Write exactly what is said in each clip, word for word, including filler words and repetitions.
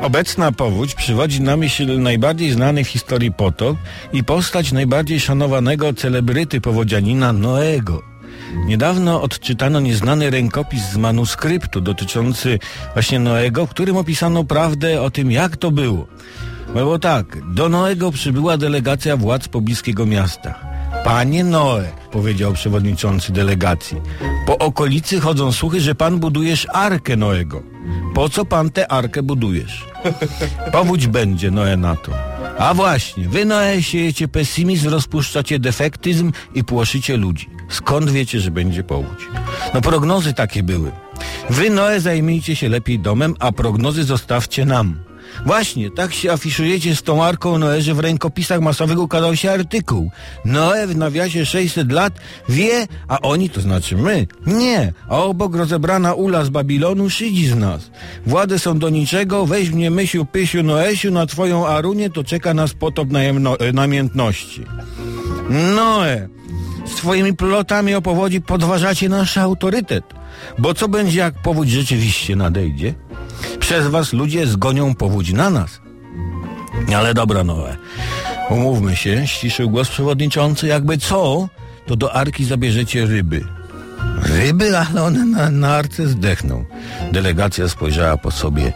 Obecna powódź przywodzi na myśl najbardziej znany w historii potop i postać najbardziej szanowanego celebryty powodzianina Noego. Niedawno odczytano nieznany rękopis z manuskryptu dotyczący właśnie Noego, w którym opisano prawdę o tym, jak to było. Było tak, do Noego przybyła delegacja władz pobliskiego miasta. Panie Noe, powiedział przewodniczący delegacji, po okolicy chodzą słuchy, że pan budujesz arkę Noego. Po co pan tę arkę budujesz? Powódź będzie, Noe na to. A właśnie, wy Noe siejecie pesymizm, rozpuszczacie defektyzm i płoszycie ludzi. Skąd wiecie, że będzie powódź? No prognozy takie były. Wy Noe zajmijcie się lepiej domem, a prognozy zostawcie nam. Właśnie, tak się afiszujecie z tą arką Noe, że w rękopisach masowych ukazał się artykuł. Noe w nawiasie sześćset lat wie, a oni, to znaczy my, nie, a obok rozebrana ula z Babilonu szydzi z nas. Włady są do niczego, weź mnie Mysiu, Pysiu, Noesiu, na twoją Arunię to czeka nas potop najemno- namiętności. Noe, z twoimi plotami o powodzi podważacie nasz autorytet, bo co będzie, jak powódź rzeczywiście nadejdzie? Przez was ludzie zgonią powódź na nas. Ale dobra, Noe, umówmy się, ściszył głos przewodniczący, jakby co, to do arki zabierzecie ryby. Ryby? Ale one na, na arce zdechną. Delegacja spojrzała po sobie.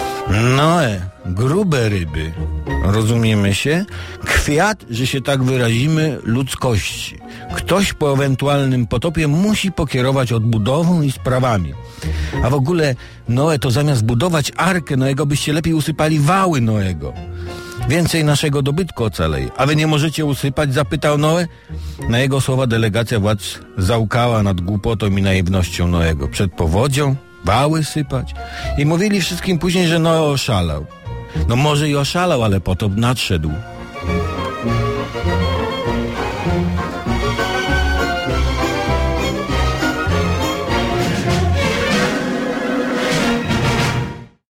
Noe, grube ryby. Rozumiemy się? Kwiat, że się tak wyrazimy, ludzkości. Ktoś po ewentualnym potopie musi pokierować odbudową i sprawami. A w ogóle, Noe, to zamiast budować arkę Noego, byście lepiej usypali wały Noego. Więcej naszego dobytku ocaleje. A wy nie możecie usypać? Zapytał Noe. Na jego słowa delegacja władz załkała nad głupotą i naiwnością Noego. Przed powodzią wały sypać. I mówili wszystkim później, że Noe oszalał. No może i oszalał, ale potop nadszedł.